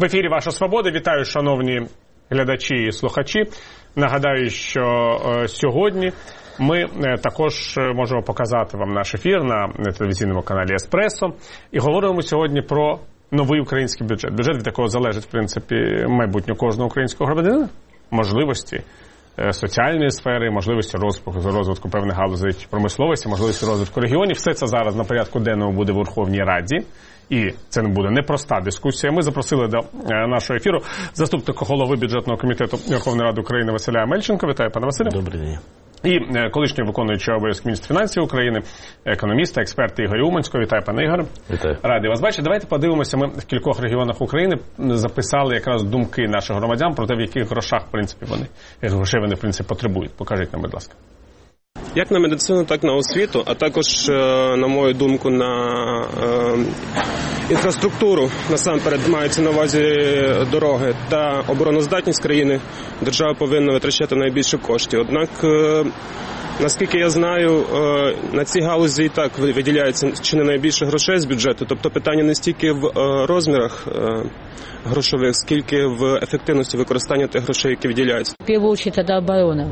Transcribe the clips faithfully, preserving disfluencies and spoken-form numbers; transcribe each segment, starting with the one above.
В ефірі «Ваша свобода». Вітаю, шановні глядачі і слухачі. Нагадаю, що е, сьогодні ми е, також можемо показати вам наш ефір на телевізійному каналі «Еспресо». І говоримо сьогодні про новий український бюджет. Бюджет, від якого залежить, в принципі, майбутнє кожного українського громадянина, можливості е, соціальної сфери, можливості розвитку, розвитку певних галузей промисловості, можливості розвитку регіонів. Все це зараз на порядку денному буде в Верховній Раді. І це не буде непроста дискусія. Ми запросили до нашого ефіру заступника голови бюджетного комітету Верховної Ради України Василя Амельченка. Вітаю, пане Василю. Добрий день. І колишнього виконуючого обов'язки міністра фінансів України, економіста, експерта Ігоря Уманського. Вітаю, пане Ігоре. Вітаю. Радий вас бачити. Давайте подивимося. Ми в кількох регіонах України записали якраз думки наших громадян про те, в яких грошах, в принципі, вони, грошей вони, в принципі, потребують. Покажіть нам, будь ласка. Як на медицину, так на освіту, а також, на мою думку, на е, інфраструктуру, насамперед мається на увазі дороги та обороноздатність країни, держава повинна витрачати найбільше коштів. Однак, е, наскільки я знаю, е, на ці галузі і так виділяється чи не найбільше грошей з бюджету, тобто питання не стільки в е, розмірах е, грошових, скільки в ефективності використання тих грошей, які виділяються. В первую очередь, это оборона.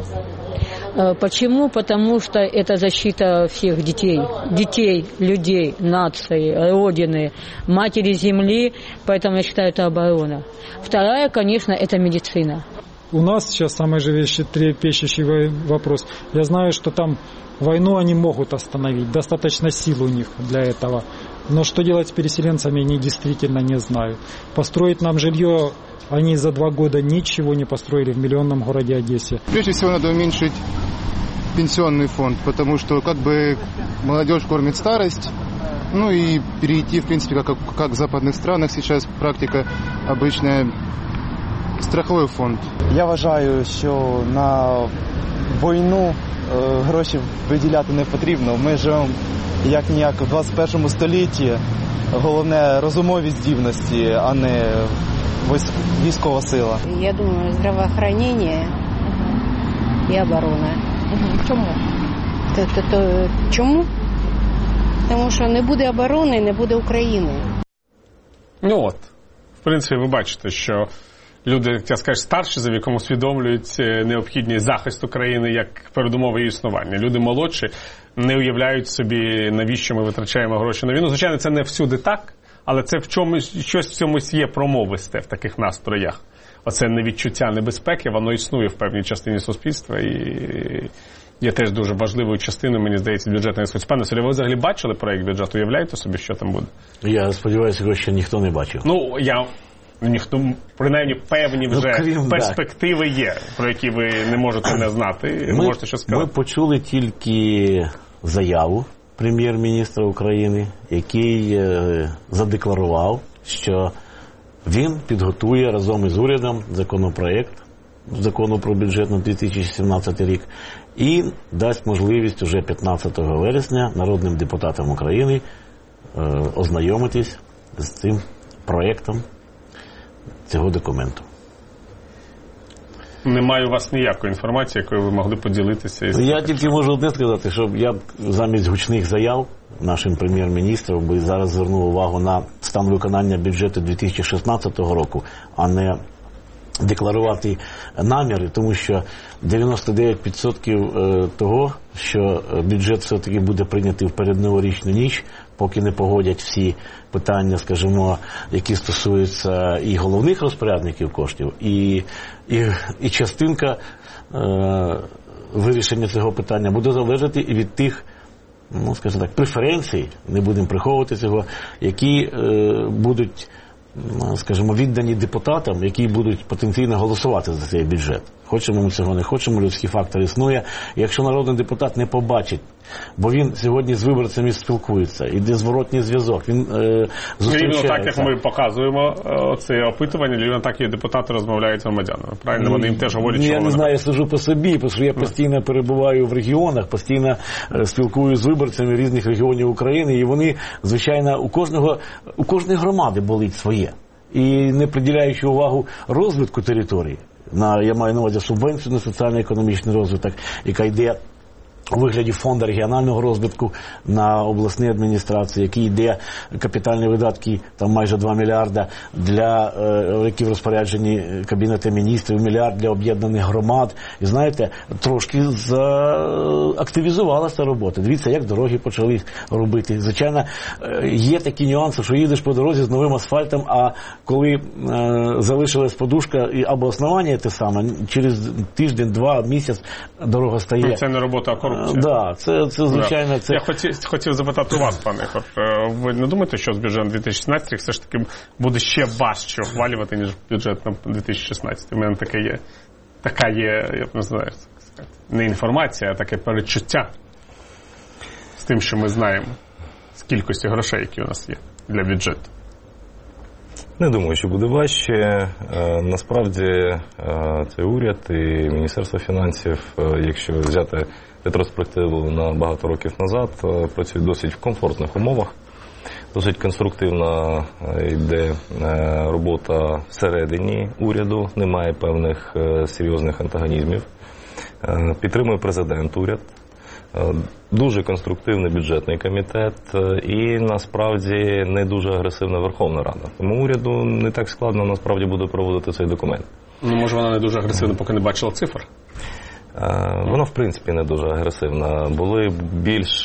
Почему? Потому что это защита всех детей, детей, людей, нации, родины, матери земли, поэтому я считаю, это оборона. Вторая, конечно, это медицина. У нас сейчас самый живейший, трепещущий вопрос. Я знаю, что там войну они могут остановить, достаточно сил у них для этого. Но что делать с переселенцами, они действительно не знают. Построить нам жилье они за два года ничего не построили в миллионном городе Одессе. Прежде всего надо уменьшить пенсионный фонд, потому что как бы молодежь кормит старость, ну и перейти, в принципе, как, как в западных странах сейчас практика обычная, страховий фонд. Я вважаю, що на війну гроші виділяти не потрібно. Ми живемо як-ніяк в двадцять першому столітті. Головне розумові здібності, а не військова сила. Я думаю, здравоохранение і оборона. Чому? То, то, то, чому? Тому що не буде оборони, не буде України. Ну от, в принципі, ви бачите, що люди, як я скажу, старші за віком усвідомлюють необхідність захисту країни як передумови її існування. Люди молодші не уявляють собі, навіщо ми витрачаємо гроші на війну. Звичайно, це не всюди так, але це в чомусь, щось в цьомусь є промовисте в таких настроях. Оце невідчуття небезпеки, воно існує в певній частині суспільства і є теж дуже важливою частиною, мені здається, бюджетної сфери. Пане Василю, ви взагалі бачили проєкт бюджету? Уявляєте собі, що там буде? Я сподіваюся, його ще ніхто не бачив. Ну, я... Ніхто, принаймні, певні вже ну, крім, перспективи так. є, про які ви не можете не знати. Ми, можете що сказати. Ми почули тільки заяву прем'єр-міністра України, який е, задекларував, що він підготує разом із урядом законопроект закону про бюджет на дві тисячі сімнадцятий рік і дасть можливість уже п'ятнадцятого вересня народним депутатам України е, ознайомитись з цим проектом цього документу. Немає у вас ніякої інформації, якою ви могли поділитися? Із... Я тільки можу одне сказати, що я замість гучних заяв нашим прем'єр-міністром би зараз звернув увагу на стан виконання бюджету дві тисячі шістнадцятого року, а не декларувати наміри, тому що дев'яносто дев'ять відсотків того, що бюджет все-таки буде прийнятий в передноворічну ніч, поки не погодять всі питання, скажімо, які стосуються і головних розпорядників коштів, і, і, і частинка е, вирішення цього питання буде залежати і від тих, ну, скажімо так, преференцій, не будемо приховувати цього, які е, будуть, скажімо, віддані депутатам, які будуть потенційно голосувати за цей бюджет. Хочемо ми цього, не хочемо, людський фактор існує. І якщо народний депутат не побачить, бо він сьогодні з виборцями спілкується, іде зворотній зв'язок, він е, зустрічається. Рівно так, як ми показуємо це опитування, рівно так і депутати розмовляють з громадянами. Правильно? Вони їм теж говорять, що я не знаю, я сиджу по собі, тому що я постійно перебуваю в регіонах, постійно спілкуюся з виборцями різних регіонів України, і вони, звичайно, у кожного, у кожної громади болить своє. І не приділяючи увагу розвитку території, на, я маю на увазі субвенцію на соціально-економічний розвиток, яка йде у вигляді фонду регіонального розвитку на обласні адміністрації, який йде капітальні видатки, там майже два мільярда для, е, які в розпорядженні Кабінету міністрів, мільярд для об'єднаних громад. І знаєте, трошки активізувалася робота. Дивіться, як дороги почали робити. Звичайно, є такі нюанси, що їдеш по дорозі з новим асфальтом, а коли е, залишилась подушка або основання те саме, через тиждень, два, місяць дорога стає. Це не робота, а корупція. Да, це, це звичайно. Це... Я хотів, хотів запитати у вас, пане Ігор, ви не думаєте, що з бюджетом дві тисячі шістнадцятого все ж таки буде ще важче ухвалювати, ніж бюджет на дві тисячі шістнадцятий? У мене таке є, така є, я б не знаю, не інформація, а таке передчуття з тим, що ми знаємо, з кількості грошей, які у нас є для бюджету. Не думаю, що буде важче. Насправді цей уряд і Міністерство фінансів, якщо взяти ретроспективу на багато років назад, працюють досить в комфортних умовах. Досить конструктивна йде робота всередині уряду, немає певних серйозних антагонізмів. Підтримує президент уряд. Дуже конструктивний бюджетний комітет і, насправді, не дуже агресивна Верховна Рада. Тому уряду не так складно, насправді, буде проводити цей документ. Ну, може, вона не дуже агресивна, поки не бачила цифр? Вона, в принципі, не дуже агресивна. Були більш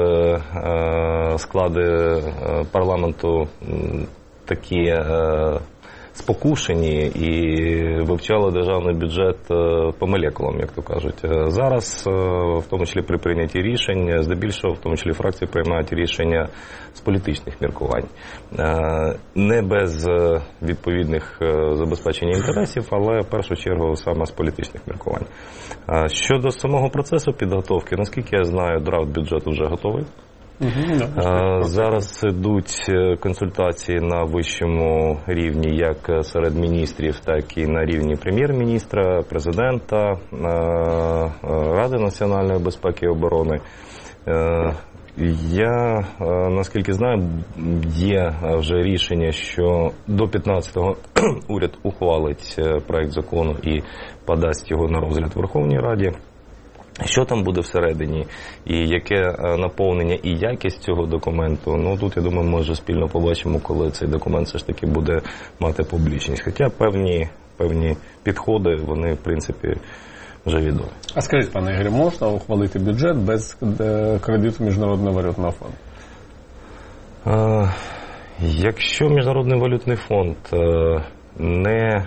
склади парламенту такі спокушені і вивчали державний бюджет по молекулам, як то кажуть. Зараз, в тому числі при прийнятті рішень, здебільшого, в тому числі фракції приймають рішення з політичних міркувань. Не без відповідних забезпечення інтересів, але в першу чергу саме з політичних міркувань. Щодо самого процесу підготовки, наскільки я знаю, драфт бюджету вже готовий. Uh-huh. Зараз йдуть консультації на вищому рівні, як серед міністрів, так і на рівні прем'єр-міністра, президента, Ради національної безпеки і оборони. Я, наскільки знаю, є вже рішення, що до п'ятнадцятого уряд ухвалить проект закону і подасть його на розгляд в Верховній Раді. Що там буде всередині і яке наповнення і якість цього документу, ну тут, я думаю, ми вже спільно побачимо, коли цей документ все ж таки буде мати публічність. Хоча певні, певні підходи, вони, в принципі, вже відомі. А скажіть, пане Ігорі, можна ухвалити бюджет без кредиту Міжнародного валютного фонду? А, якщо Міжнародний валютний фонд не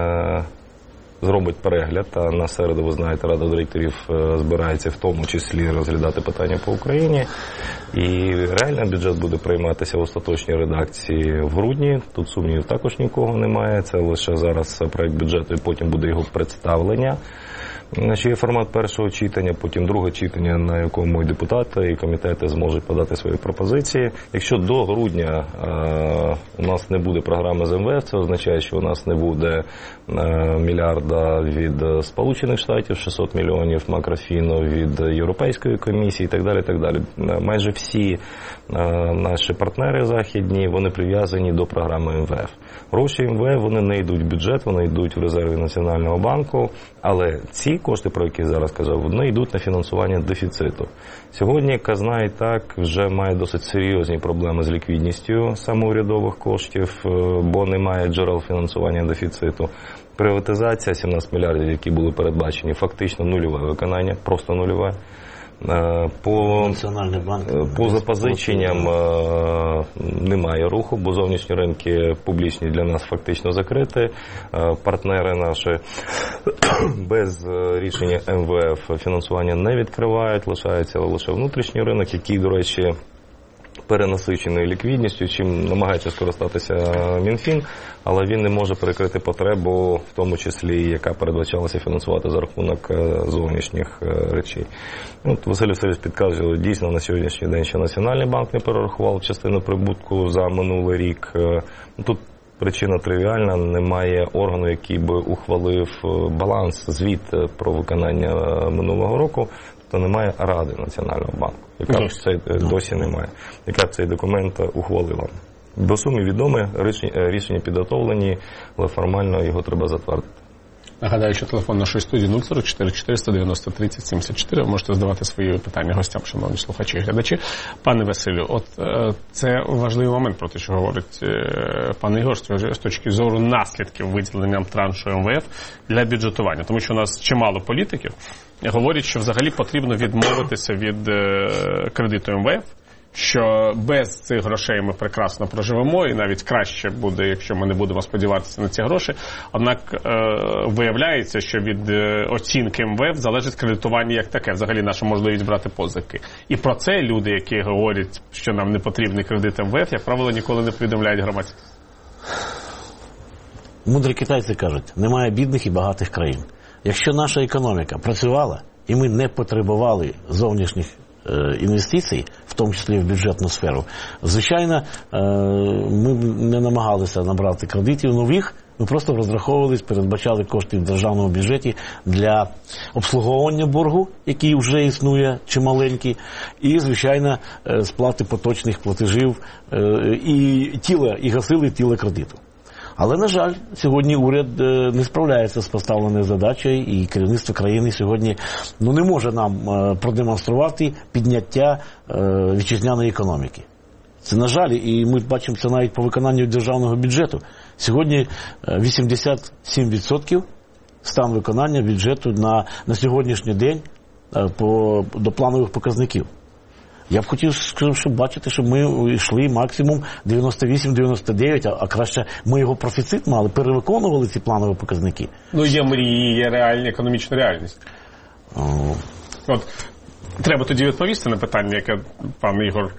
зробить перегляд, а на середу, ви знаєте, Рада директорів збирається в тому числі розглядати питання по Україні, і реально бюджет буде прийматися в остаточній редакції в грудні, тут сумнівів також нікого немає, це лише зараз проект бюджету і потім буде його представлення. Що є формат першого читання, потім друге читання, на якому і депутати, і комітети зможуть подати свої пропозиції. Якщо до грудня е, у нас не буде програми з ем ве еф, це означає, що у нас не буде е, мільярда від Сполучених Штатів, шістсот мільйонів макрофіну від Європейської комісії і так далі, так далі. Майже всі е, наші партнери західні, вони прив'язані до програми ем ве еф. Гроші ем ве еф, вони не йдуть в бюджет, вони йдуть в резерві Національного банку, але ці кошти, про які я зараз казав, вони йдуть на фінансування дефіциту. Сьогодні казна і так вже має досить серйозні проблеми з ліквідністю самоурядових коштів, бо немає джерел фінансування дефіциту. Приватизація сімнадцять мільярдів, які були передбачені, фактично нульове виконання, просто нульове. По, по запозиченням немає руху, бо зовнішні ринки публічні для нас фактично закриті. Партнери наші без рішення ем ве еф фінансування не відкривають, лишається лише внутрішній ринок, який, до речі, перенасиченою ліквідністю, чим намагається скористатися Мінфін, але він не може перекрити потребу, в тому числі, яка передбачалася фінансувати за рахунок зовнішніх речей. От Василь Васильович підказував, дійсно на сьогоднішній день ще Національний банк не перерахував частину прибутку за минулий рік. Тут причина тривіальна, немає органу, який би ухвалив баланс, звіт про виконання минулого року, то немає Ради Національного банку, яка б цей досі немає, яка б цей документ ухвалила. До суми відоме, рішення підготовлені, але формально його треба затвердити. Нагадаю, що телефон нашої студії нуль сорок чотири чотириста дев'яносто тридцять сімдесят чотири. Ви можете задавати свої питання гостям, шановні слухачі і глядачі. Пане Василю, от це важливий момент, про те, що говорить пан Ігор, з точки зору наслідків виділенням траншу ем ве еф для бюджетування. Тому що у нас чимало політиків говорять, що взагалі потрібно відмовитися від кредиту ем ве еф, що без цих грошей ми прекрасно проживемо, і навіть краще буде, якщо ми не будемо сподіватися на ці гроші. Однак е, виявляється, що від е, оцінки ем ве еф залежить кредитування як таке, взагалі наша можливість брати позики. І про це люди, які говорять, що нам не потрібний кредит ем ве еф, як правило, ніколи не повідомляють громадські. Мудрі китайці кажуть, немає бідних і багатих країн. Якщо наша економіка працювала, і ми не потребували зовнішніх інвестицій, в тому числі в бюджетну сферу, звичайно, ми не намагалися набрати кредитів нових, ми просто розраховувались, передбачали кошти в державному бюджеті для обслуговування боргу, який вже існує чималенький, і, звичайно, сплати поточних платежів і тіла, і гасили тіло кредиту. Але, на жаль, сьогодні уряд не справляється з поставленою задачею, і керівництво країни сьогодні ну, не може нам продемонструвати підняття вітчизняної економіки. Це, на жаль, і ми бачимо це навіть по виконанню державного бюджету. Сьогодні вісімдесят сім відсотків стан виконання бюджету на, на сьогоднішній день по, до планових показників. Я б хотів, щоб бачити, щоб ми йшли максимум дев'яносто вісім - дев'яносто дев'ять, а краще ми його профіцит мали, перевиконували ці планові показники. Ну, є мрії, є реальна економічна реальність. О. От, треба тоді відповісти на питання, яке пан Ігор,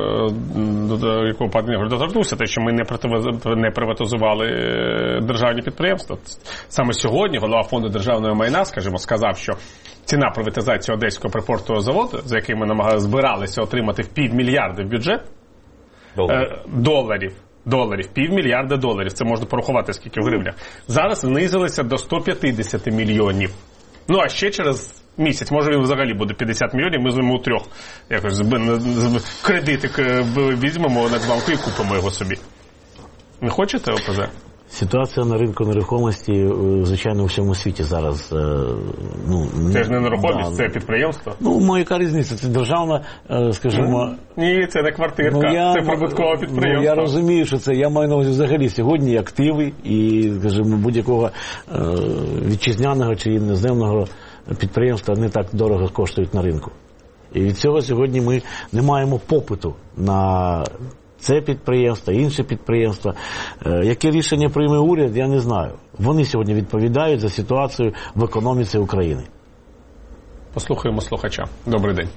до якого пан Ігор доторкнувся, те, що ми не приватизували державні підприємства. Саме сьогодні голова фонду державного майна, скажімо, сказав, що ціна приватизації Одеського припортового заводу, за який ми намагалися збиралися отримати в півмільярда в бюджет, доларів. доларів, доларів, півмільярда доларів, це можна порахувати скільки в гривнях, зараз знизилися до сто п'ятдесят мільйонів. Ну, а ще через місяць, може він взагалі буде п'ятдесят мільйонів, ми з ним у трьох якось кредитик візьмемо на банку і купимо його собі. Не хочете ОПЗ? Ситуація на ринку нерухомості, звичайно, у всьому світі зараз. Ну, це ж не нерухомість, да, це підприємство. Ну, яка різниця? Це державна, скажімо... Ні, це не квартирка, ну, я, це прибуткове підприємство. Ну, я розумію, що це, я маю на увазі взагалі сьогодні активи і, скажімо, будь-якого е, вітчизняного чи іноземного підприємства не так дорого коштують на ринку. І від цього сьогодні ми не маємо попиту на це підприємство, інше підприємство. Е, яке рішення прийме уряд, я не знаю. Вони сьогодні відповідають за ситуацію в економіці України. Послухаємо слухача. Добрий день.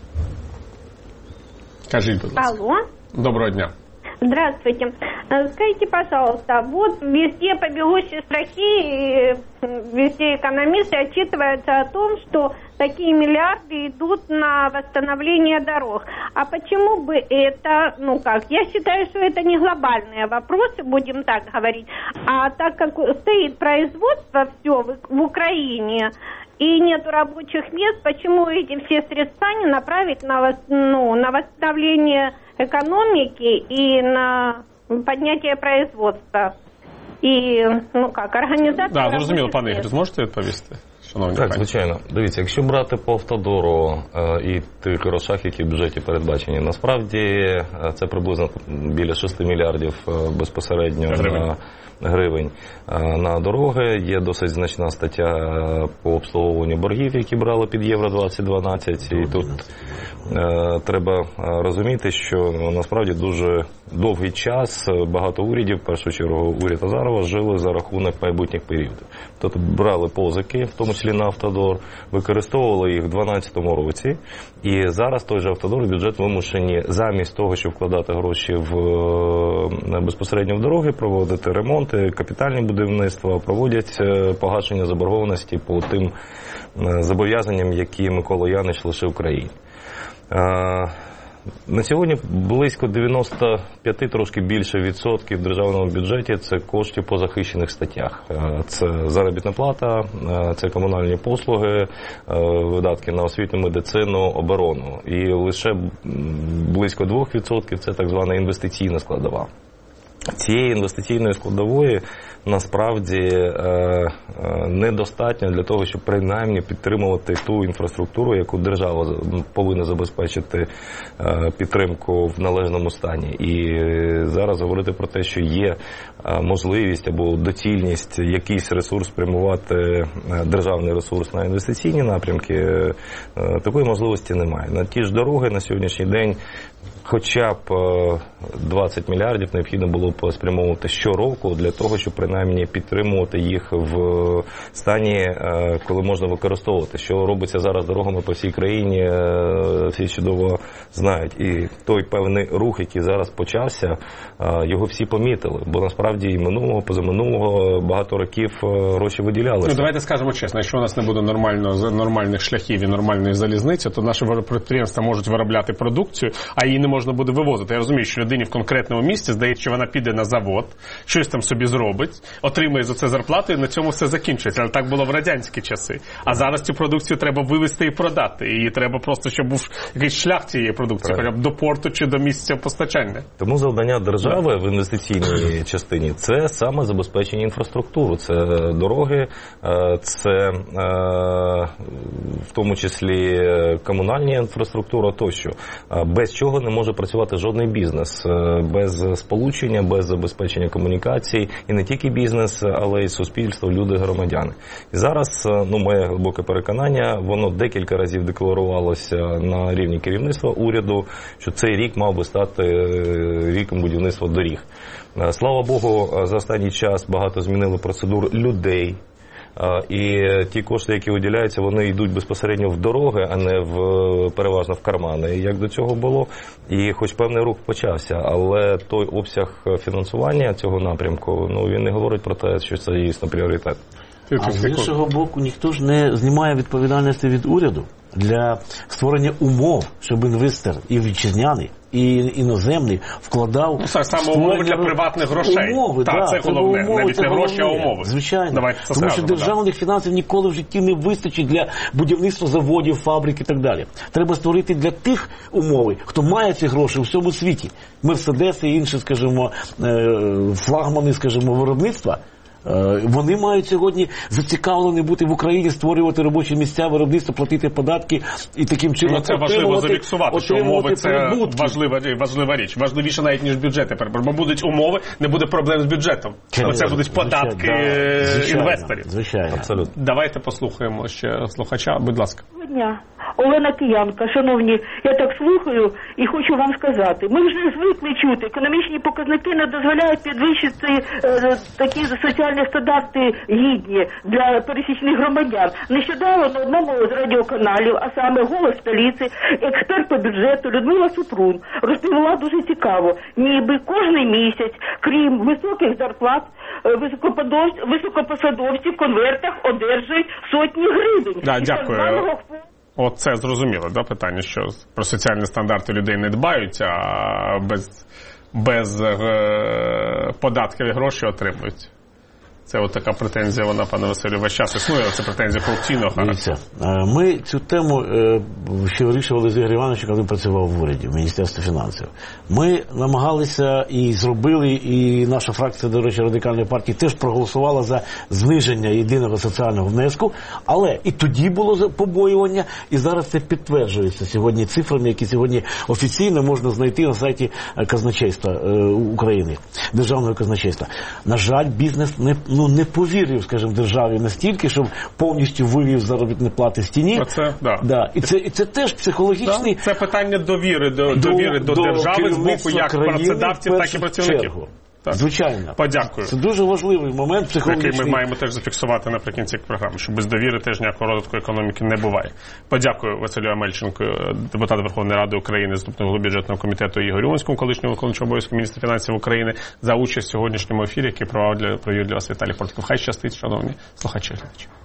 Кажіть, будь ласка. Алло. Доброго дня. Здравствуйте. Скажите, пожалуйста, вот везде по бегущей строке, везде экономисты отчитываются о том, что такие миллиарды идут на восстановление дорог. А почему бы это, ну как, я считаю, что это не глобальные вопросы, будем так говорить, а так как стоит производство все в, в Украине, и нету рабочих мест, почему эти все средства не направить на, ну, на восстановление экономики и на подняття производства? І, ну як, організація... Так, да, зрозуміло, пане Ігор, зможете відповісти? Шановні так, пані. звичайно. Дивіться, якщо брати по автодору е, і тих грошах, які в бюджеті передбачені, насправді е, це приблизно біля шести мільярдів е, безпосередньо гривень. на гривень е, на дороги. Є досить значна стаття е, по обслуговуванню боргів, які брали під Євро двадцять дванадцять. І тут е, треба розуміти, що ну, насправді дуже довгий час багато урядів, в першу чергу уряд Азарова, жили за рахунок майбутніх періодів. Тобто брали позики, в тому числі на автодор, використовували їх в дванадцятому році, і зараз той же автодор, бюджет вимушені замість того, щоб вкладати гроші в безпосередньо в дороги, проводити ремонти, капітальні будівництва, проводять погашення заборгованості по тим зобов'язанням, які Микола Янич лишив країні. На сьогодні близько дев'яносто п'ять, трошки більше відсотків в державному бюджеті – це коштів по захищених статтях. Це заробітна плата, це комунальні послуги, видатки на освіту, медицину, оборону. І лише близько двох відсотків – це так звана інвестиційна складова. цієї інвестиційної складової насправді е, е, недостатньо для того, щоб принаймні підтримувати ту інфраструктуру, яку держава повинна забезпечити е, підтримку в належному стані. І зараз говорити про те, що є е, можливість або доцільність якийсь ресурс спрямувати, е, державний ресурс на інвестиційні напрямки, е, такої можливості немає. На ті ж дороги на сьогоднішній день хоча б двадцять мільярдів необхідно було б спрямовувати щороку для того, щоб принаймні підтримувати їх в стані, коли можна використовувати. Що робиться зараз дорогами по всій країні, всі чудово знають. І той певний рух, який зараз почався, його всі помітили. Бо насправді і минулого, позаминулого багато років гроші виділялися. Ну, давайте скажемо чесно, якщо у нас не буде нормально, нормальних шляхів і нормальної залізниці, то наші підприємства можуть виробляти продукцію, а її не можна буде вивозити. Я розумію, що людині в конкретному місці здається, що вона піде на завод, щось там собі зробить, отримує за це зарплату і на цьому все закінчиться. Але так було в радянські часи. А зараз цю продукцію треба вивезти і продати. І треба просто, щоб був якийсь шлях цієї продукції, хоча б до порту чи до місця постачання. Тому завдання держави в інвестиційній частині – це саме забезпечення інфраструктури. Це дороги, це в тому числі комунальна інфраструктура тощо. Без чого не може працювати жодний бізнес. Без сполучення, без забезпечення комунікацій. І не тільки бізнес, але й суспільство, люди, громадяни. І зараз, ну, моє глибоке переконання, воно декілька разів декларувалося на рівні керівництва уряду, що цей рік мав би стати ріком будівництва доріг. Слава Богу, за останній час багато змінили процедур людей. І ті кошти, які виділяються, вони йдуть безпосередньо в дороги, а не в, переважно в кармани, як до цього було. І хоч певний рух почався, але той обсяг фінансування цього напрямку, ну, він не говорить про те, що це дійсно пріоритет. А з іншого боку, ніхто ж не знімає відповідальності від уряду для створення умов, щоб інвестор і вітчизняний, і іноземний вкладав... Ну, саме умови для приватних грошей. Умови, так, да, це головне. Умови, навіть це не гроші, головне. а умови. Звичайно. Давайте це Тому скажемо, що державних да. фінансів ніколи в житті не вистачить для будівництва заводів, фабрик і так далі. Треба створити для тих умови, хто має ці гроші у всьому світі. Мерседеси і інші, скажімо, флагмани, скажімо, виробництва. Вони мають сьогодні зацікавлені бути в Україні, створювати робочі місця, виробництво, платити податки і таким чином... Ну, це важливо зафіксувати, що умови – це важлива, важлива річ. Важливіше навіть, ніж бюджети. Бо будуть умови, не буде проблем з бюджетом. Бо це будуть податки звичайно, інвесторів. Звичайно. Абсолютно. Давайте послухаємо ще слухача. Будь ласка. Доброго дня. Олена Киянка. Шановні, я так слухаю і хочу вам сказати. Ми вже звикли чути, економічні показники не дозволяють підвищити е, такі соціальні стандарти гідні для пересічних громадян. Нещодавно на одному з радіоканалів, а саме «Голос столиці», експерт по бюджету Людмила Супрун розповіла дуже цікаво. Ніби кожний місяць, крім високих зарплат, високопосадовці в конвертах одержують сотні гривень. Да, дякую. От це зрозуміло, да, питання, що про соціальні стандарти людей не дбають, а без, без е, податків і гроші отримують. Це от така претензія, вона, пане Василю, весь час існує, це претензія корупційного характеру. Ми цю тему ще вирішували з Ігорем Івановичем, коли він працював в уряді, в Міністерстві фінансів. Ми намагалися і зробили, і наша фракція, до речі, Радикальної партії теж проголосувала за зниження єдиного соціального внеску, але і тоді було побоювання, і зараз це підтверджується сьогодні цифрами, які сьогодні офіційно можна знайти на сайті казначейства України, Державного казначейства. На жаль, бізнес не ну, не повірив, скажімо, державі настільки, щоб повністю вивів заробітні плати з тіні. Це, да. Да. І, це, і це теж психологічний... Да. Це питання довіри до, довіри до, до держави з боку як працедавців, так і працівників. Так. Звичайно. Подякую. Це дуже важливий момент психологічний. Який ми маємо теж зафіксувати наприкінці програми, що без довіри теж ніякого розвитку економіки не буває. Подякую Василю Амельченку, депутату Верховної Ради України, заступнику голови бюджетного комітету Ігорю Уманському, колишньому виконуючому обов'язки міністра фінансів України, за участь в сьогоднішньому ефірі, який провів для вас Віталій Портников. Хай щастить, шановні слухачі.